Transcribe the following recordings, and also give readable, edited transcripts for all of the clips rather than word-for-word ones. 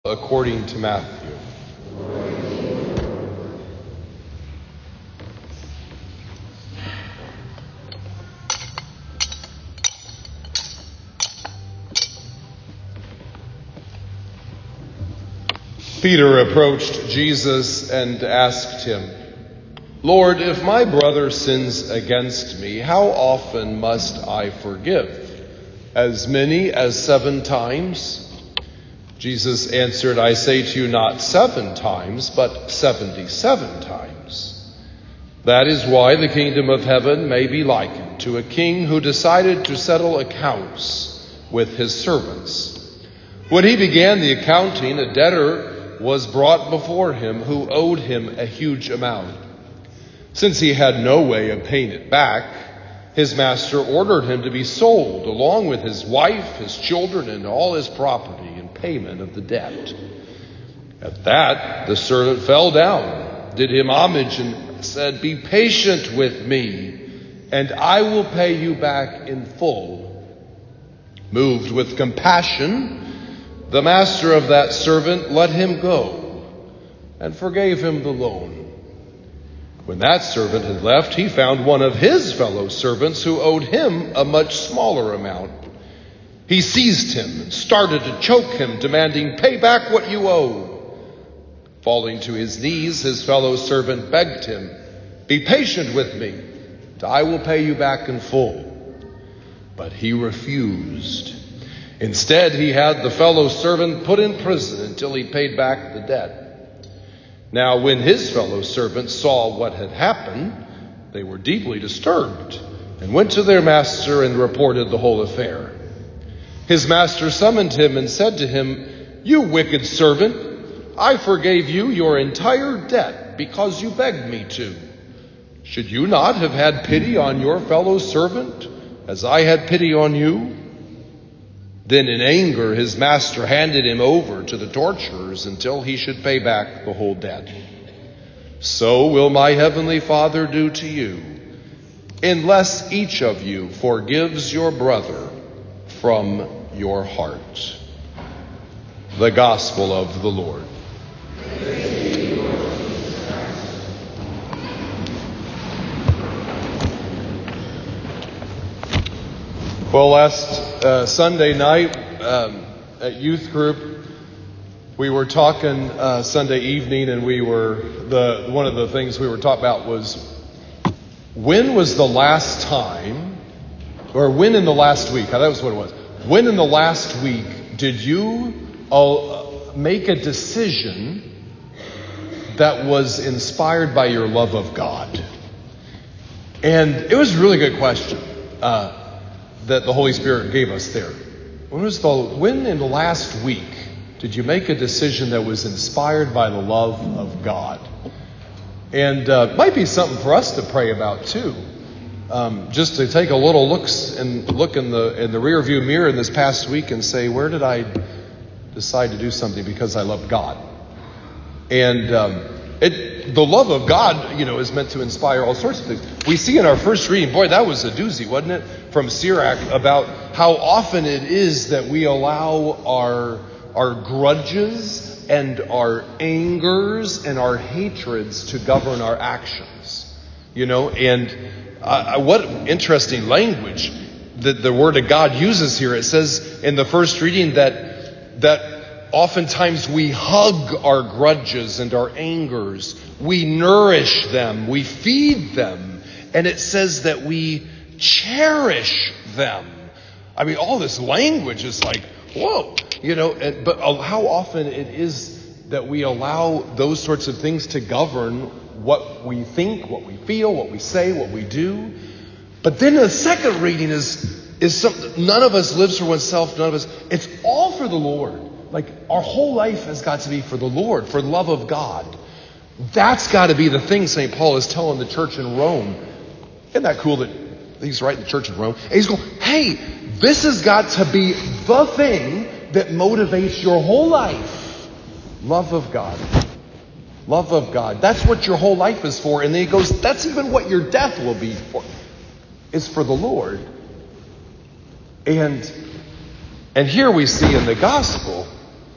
According to Matthew. Peter approached Jesus and asked him, "Lord, if my brother sins against me, how often must I forgive? As many as 7 times?" Jesus answered, "I say to you, not 7 times, but 77 times. That is why the kingdom of heaven may be likened to a king who decided to settle accounts with his servants. When he began the accounting, a debtor was brought before him who owed him a huge amount. Since he had no way of paying it back, his master ordered him to be sold, along with his wife, his children, and all his property, in payment of the debt. At that, the servant fell down, did him homage, and said, 'Be patient with me, and I will pay you back in full.' Moved with compassion, the master of that servant let him go and forgave him the loan. When that servant had left, he found one of his fellow servants who owed him a much smaller amount. He seized him and started to choke him, demanding, 'Pay back what you owe.' Falling to his knees, his fellow servant begged him, 'Be patient with me, and I will pay you back in full.' But he refused. Instead, he had the fellow servant put in prison until he paid back the debt. Now, when his fellow servants saw what had happened, they were deeply disturbed and went to their master and reported the whole affair. His master summoned him and said to him, 'You wicked servant, I forgave you your entire debt because you begged me to. Should you not have had pity on your fellow servant as I had pity on you?' Then in anger, his master handed him over to the torturers until he should pay back the whole debt. So will my heavenly Father do to you, unless each of you forgives your brother from your heart." The Gospel of the Lord. Well, last Sunday night at youth group, we were talking Sunday evening, and one of the things we were talking about was, when was the last time, or when in the last week? That was what it was. When in the last week did you make a decision that was inspired by your love of God? And it was a really good question that the Holy Spirit gave us there. When in the last week did you make a decision that was inspired by the love of God? And might be something for us to pray about too. Just to take a little look in the rear view mirror in this past week and say, where did I decide to do something because I love God? And the love of God, is meant to inspire all sorts of things. We see in our first reading, boy, that was a doozy, wasn't it? From Sirach, about how often it is that we allow our grudges and our angers and our hatreds to govern our actions. And what interesting language that the Word of God uses here. It says in the first reading that oftentimes we hug our grudges and our angers. We nourish them. We feed them. And it says that we cherish them. I mean, all this language is like, whoa, but how often it is that we allow those sorts of things to govern what we think, what we feel, what we say, what we do. But then the second reading is something, none of us lives for oneself, it's all for the Lord. Like, our whole life has got to be for the Lord, for love of God. That's got to be the thing St. Paul is telling the church in Rome. Isn't that cool that he's writing the church in Rome? And he's going, hey, this has got to be the thing that motivates your whole life. Love of God. Love of God. That's what your whole life is for. And then he goes, that's even what your death will be for. It's for the Lord. And here we see in the gospel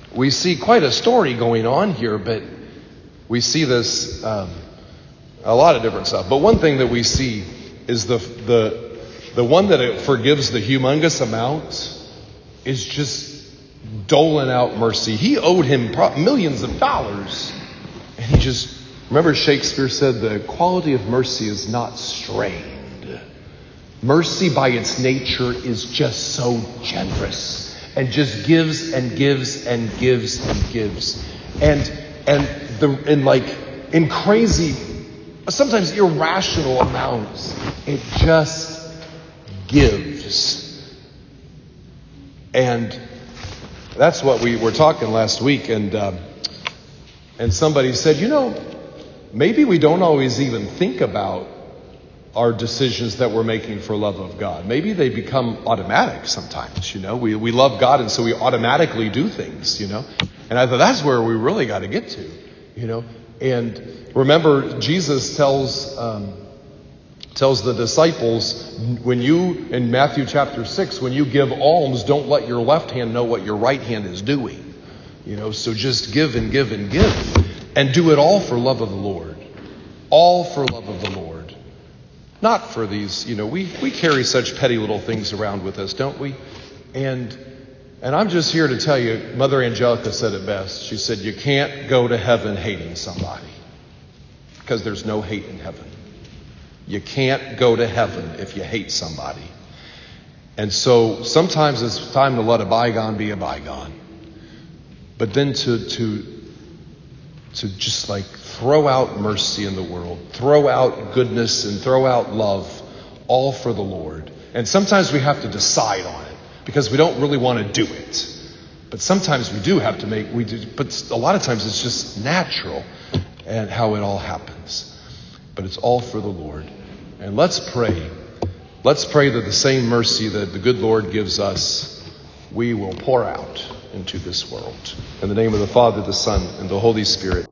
we see quite a story going on here, but we see this a lot of different stuff. But one thing that we see is the one that it forgives the humongous amount is just doling out mercy. He owed him millions of dollars, and he just, remember Shakespeare said the quality of mercy is not strained. Mercy by its nature is just so generous and just gives and gives and gives and gives. And like in crazy, sometimes irrational amounts, it just gives. And that's what we were talking last week, and somebody said, maybe we don't always even think about our decisions that we're making for love of God. Maybe they become automatic sometimes, We love God, and so we automatically do things, And I thought that's where we really got to get to, And remember, Jesus tells the disciples, in Matthew chapter 6, when you give alms, don't let your left hand know what your right hand is doing. So just give and give and give. And do it all for love of the Lord. All for love of the Lord. Not for these, we carry such petty little things around with us, don't we? And I'm just here to tell you, Mother Angelica said it best. She said, you can't go to heaven hating somebody. Because there's no hate in heaven. You can't go to heaven if you hate somebody. And so sometimes it's time to let a bygone be a bygone. But then to just like throw out mercy in the world, throw out goodness and throw out love, all for the Lord. And sometimes we have to decide on it because we don't really want to do it. But sometimes we do have to but a lot of times it's just natural and how it all happens. But it's all for the Lord. And let's pray. Let's pray that the same mercy that the good Lord gives us, we will pour out into this world. In the name of the Father, the Son, and the Holy Spirit.